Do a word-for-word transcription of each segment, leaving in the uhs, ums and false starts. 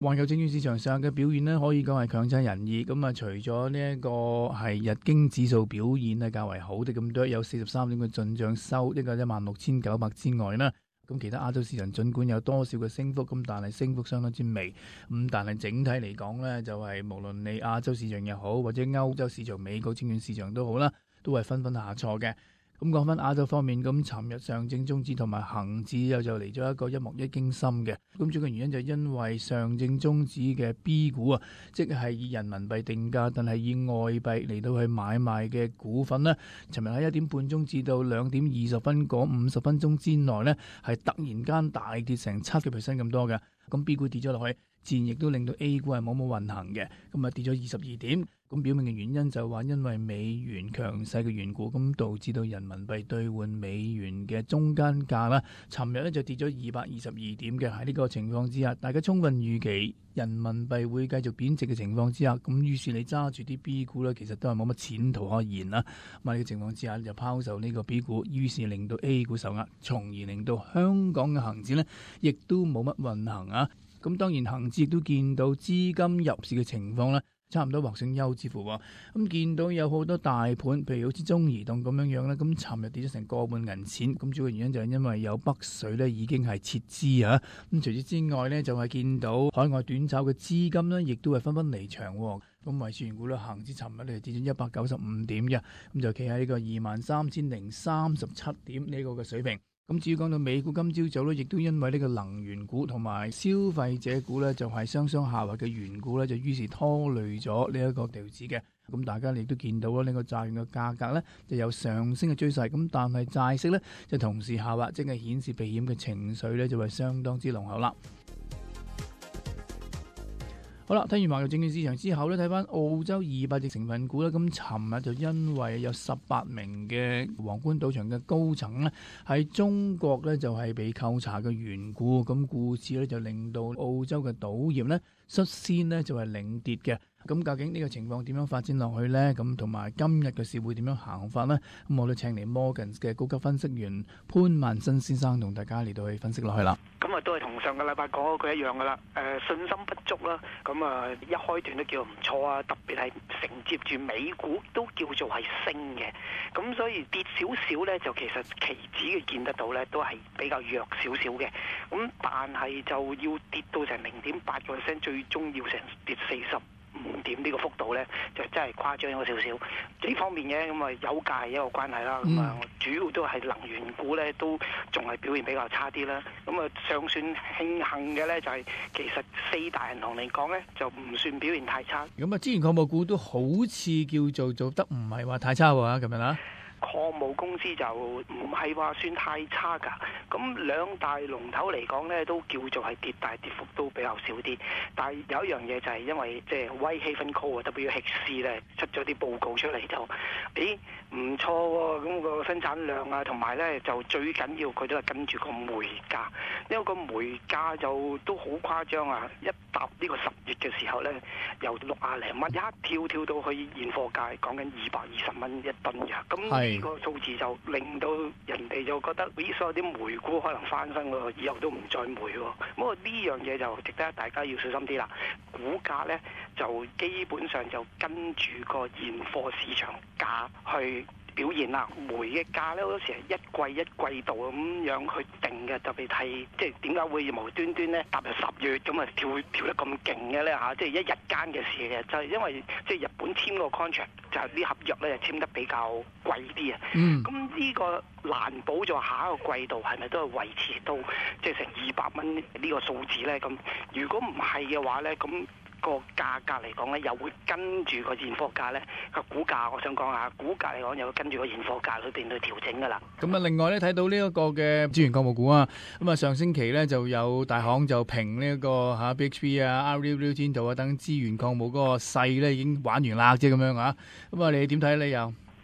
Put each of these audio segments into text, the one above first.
環球證券市場上嘅表現呢，可以講係強差人意。咁啊，除咗呢一個係日經指數表現呢較為好啲咁多，有四十三點嘅進賬收一個一萬六千九百之外呢，咁其他亞洲市場儘管有多少嘅升幅，咁但係升幅相當之微。咁但係整體嚟講呢，就係、是、無論你亞洲市場又好，或者歐洲市場、美國證券市場都好啦，都係紛紛下挫嘅。咁講翻亞洲方面，咁尋日上證綜指同埋恒指又就嚟咗一個一目一驚心嘅。咁主要原因就係因為上證綜指嘅 B 股啊，即係以人民幣定價，但係以外幣嚟到去買賣嘅股份呢，尋日喺一點半鐘至到兩點二十分嗰五十分鐘之內呢，係突然間大跌成七個 percent 咁多嘅。咁 B 股跌咗落去，自然亦都令到 A 股係冇冇運行嘅，咁啊跌咗二十二點。咁表明嘅原因就話因為美元強勢嘅緣故，咁導致到人民幣兌換美元嘅中間價啦，尋日咧就跌咗二百二十二點嘅。喺呢個情況之下，大家充分預期人民幣會繼續貶值嘅情況之下，咁於是你揸住啲 B 股咧，其實都係冇乜前途可言啦。咁喺呢個情況之下就拋售呢個 B 股，於是令到 A 股受壓，從而令到香港嘅恒指呢亦都冇乜運行啊。咁當然恒指亦都見到資金入市嘅情況咧，差唔多或勝優之乎喎。咁見到有好多大盤，譬如好似中移動咁樣樣咧，咁尋日跌咗成個半銀錢。咁主要原因就係因為有北水咧已經係撤資啊。咁除此之外咧，就係見到海外短炒嘅資金咧，亦都係紛紛離場。咁維持原股咧，恒指尋日咧跌咗一百九十五點嘅，咁就企喺呢個二萬三千零三十七點呢個嘅水平。咁至於講到美股，今朝早咧，亦都因為呢個能源股同埋消費者股咧，就係雙雙下滑嘅緣故咧，就於是拖累咗呢一個道指嘅。咁大家亦都見到啦，呢個債券嘅價格咧就有上升嘅趨勢，咁但係債息咧就同時下滑，即係顯示避險嘅情緒咧就係相當之濃厚啦。好啦，睇完環球證券市場之後咧，睇翻澳洲二百隻成分股咧，咁尋日就因為有十八名嘅皇冠賭場嘅高層咧喺中國咧就係被扣查嘅緣故，咁故此咧就令到澳洲嘅賭業咧率先咧就係領跌嘅。咁究竟呢個情況點樣發展落去呢？咁同埋今日嘅市會點樣行法呢？咁我都請嚟 Morgans 嘅高級分析員潘萬新先生同大家嚟到去分析落去啦。 咁啊，都係同上個禮拜講嗰句一樣噶啦。誒、呃，信心不足啦。咁啊，一開段都叫唔錯啊，特別係承接住美股都叫做係升嘅。咁所以跌少少呢，就其實期指嘅見得到呢，都係比較弱少少嘅。咁但係就要跌到成零點八個 percent， 最終要成跌四十五點呢個幅度呢，就真係誇張咗少少。幾方面嘅，咁啊，油價係一個關係啦。咁啊、嗯，主要都係能源股呢，都仲係表現比較差啲啦。咁啊，尚算慶幸嘅呢，就係、是、其實四大銀行嚟講呢，就唔算表現太差。 咁啊，資源礦務股都好似叫做做得唔係話太差喎，咁樣啦。 礦務公司就唔係話算太差㗎，咁兩大龍頭嚟講呢，都叫做係跌，但係跌幅都比較少啲。但係有一樣嘢就係因為即係 Whitehaven Coal 啊 W H C 咧出咗啲報告出嚟就，誒唔錯喎，咁個生產量啊，同埋呢就最緊要佢都係跟住個煤價，因為個煤價就都好誇張啊！一踏呢個十月嘅時候呢，由六啊零蚊一跳跳到去現貨價，講緊二百二十蚊一噸嘅，咁。呢個數字就令到人哋就覺得，咦，所有啲煤股可能翻身喎，以後都唔再煤喎。不過呢樣嘢就值得大家要小心啲啦。股價呢就基本上就跟住個現貨市場價去表現啦。煤嘅價呢，好多時係一季一季度咁樣去定嘅，特別係即係點解會無端端呢踏入十月咁啊跳跳得咁勁嘅呢？嚇？即係一日間嘅事嘅，就係、是、因為即係日本簽個 contract 就係啲合約呢就簽得比較貴啲啊。咁呢、嗯、個難保咗下一個季度係咪都係維持到即係成二百蚊呢個數字呢？咁如果唔係嘅話呢，咁個價格嚟講咧，又會跟住個現貨價咧個股價，我想講下，股價嚟講又會跟住個現貨價裏邊去調整噶啦。 咁啊，另外咧睇到呢一個嘅資源礦務股啊，咁啊上星期咧就有大行就評呢一個嚇 B H P 啊、Rio Tinto 啊等資源礦務嗰個勢咧已經玩完啦，即係咁樣啊。咁啊，你點睇咧又？ 短期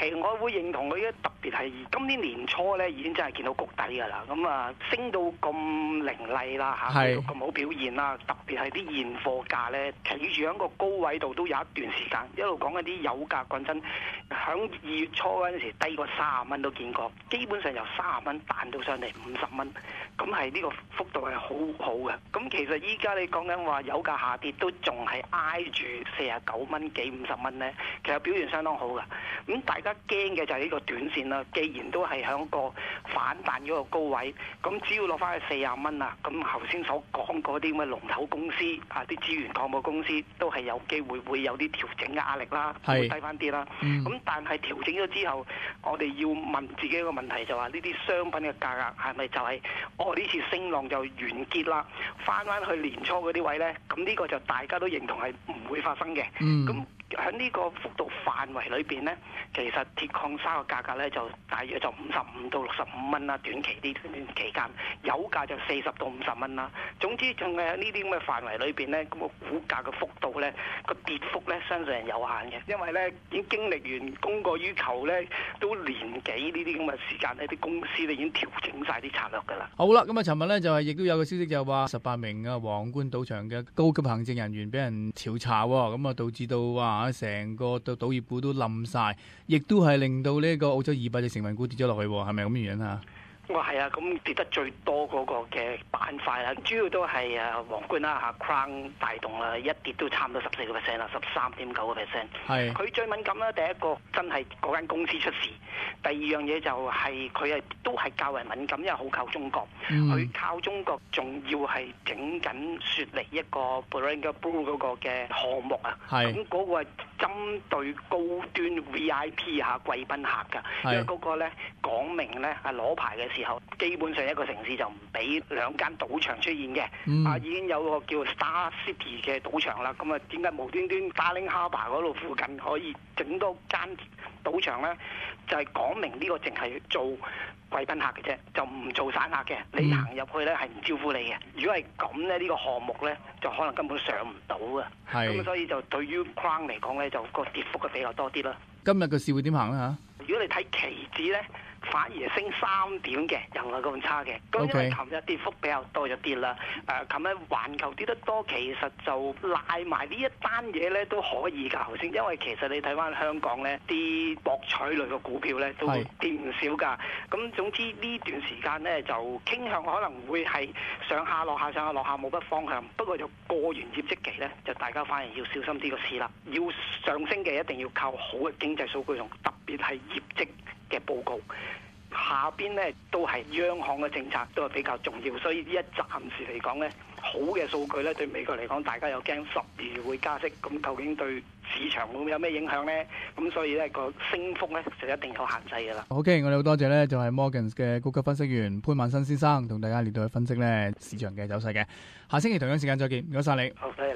期我會認同佢嘅，特別係今年年初咧已經真係見到谷底㗎啦。咁啊升到咁凌厲啦嚇，咁好表現啦。特別係啲現貨價咧，企住喺個高位度都有一段時間，一路講緊啲油價講真，響二月初嗰陣時低過三十蚊都見過，基本上由三十蚊彈到上嚟五十蚊，咁係呢個幅度係好好嘅。咁其實依家你講緊話油價下跌都仲係挨住四十九蚊幾五十蚊咧，其實表現相當好嘅。咁大家驚嘅就係呢個短線啦。既然都係響個反彈嗰個高位，咁只要落翻去四十蚊啊，咁頭先所講嗰啲咁嘅龍頭公司啊，啲資源礦物公司都係有機會會有啲調整嘅壓力啦，會低翻啲啦。咁、嗯、但係調整咗之後，我哋要問自己一個問題，就話呢啲商品嘅價格係咪就係、是、哦呢次升浪就完結啦，翻翻去年初嗰啲位呢？咁呢個就大家都認同係唔會發生嘅。咁喺呢個幅度範圍裏邊呢，其實鐵礦砂嘅價格呢就大約就五十五到六十五蚊啦，短期呢段期間，油價就四十到五十蚊啦。總之仲係喺呢啲咁嘅範圍裏邊呢，咁個股價嘅幅度呢，個跌幅呢相信係有限嘅，因為呢已經經歷完供過於求呢，都年幾呢啲咁嘅時間呢，啲公司呢已經調整晒啲策略㗎啦。 好啦，咁啊，尋日呢就係亦都有個消息就話十八名啊皇冠賭場嘅高級行政人員俾人調查喎，咁啊導致到話成個賭賭業股都冧晒，亦都係令到呢個澳洲二百隻成分股跌咗落去，係咪咁嘅樣啊？ 哇，係啊，咁跌得最多嗰個嘅板塊啦，主要都係誒皇冠啦嚇 Crown 帶動啦，一跌都差唔多十四個 percent 啦，十三點九個 percent。係。佢最敏感啦，第一個真係嗰間公司出事，第二樣嘢就係佢係都係較為敏感，因為好靠中國，佢、嗯、靠中國仲要係整緊雪梨一個 Barangaroo Blue 嗰個嘅項目啊。係。咁嗰個係針對高端 V I P 嚇貴賓客㗎，因為嗰個咧講明咧係攞牌嘅時候，基本上一個城市就唔俾兩間賭場出現嘅。嗯、啊已經有個叫 Star City 嘅賭場啦，咁啊點解無端端 Darling Harbour 嗰度附近可以整多間賭場咧？就係、是、講明呢個淨係做貴賓客嘅啫，就唔做散客嘅。你行入去咧係唔招呼你嘅。如果係咁咧，呢、呢個項目咧就可能根本上唔到嘅。咁所以就對於 Crown 嚟講咧，就個跌幅係比較多啲啦。今日個市會點行咧嚇？如果你睇期指咧，反而係升三點嘅，又唔係咁差嘅。咁因為琴日跌幅比較多咗啲啦。誒，琴日環球跌得多，其實就賴埋呢一單嘢咧都可以㗎。頭先，因為其實你睇翻香港咧，啲博彩類嘅股票咧都跌唔少㗎。咁總之呢段時間咧就傾向可能會係上下落下上下落下冇乜方向。不過就過完業績期咧，就大家反而要小心啲個市啦。要上升嘅一定要靠好嘅經濟數據同特別係業績嘅報告。下邊咧都係央行嘅政策都係比較重要，所以呢一暫時嚟講咧，好嘅數據咧對美國嚟講，大家又驚十二月會加息，咁究竟對市場會有咩影響咧？咁所以咧個升幅咧就一定有限制㗎啦。OK， 我哋好多謝咧，就係 Morgans 嘅高級分析員潘萬新先生同大家嚟到去分析咧市場嘅走勢嘅。下星期同樣時間再見，唔該曬你。好。